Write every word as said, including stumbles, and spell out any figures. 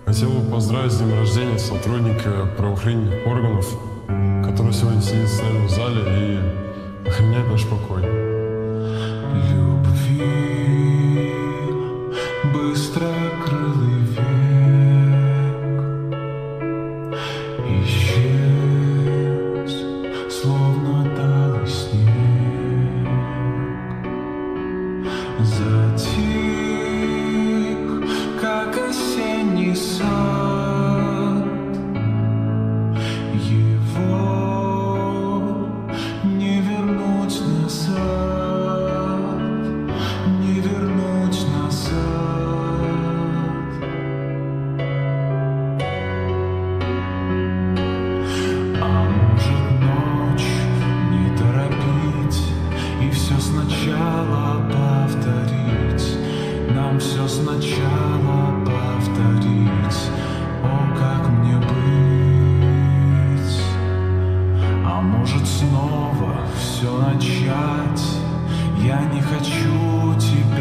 Хотел бы поздравить с днем рождения сотрудника правоохранительных органов, который сегодня сидит с нами в зале и охраняет наш покой. Любви быстрокрылый век исчез, словно талый снег. Затих, как осенний сад. Его не вернуть назад, не вернуть назад. А может, ночь не торопить и все сначала повторить, нам все сначала повторить. О, как мне быть? А может, снова все начать? Я не хочу тебя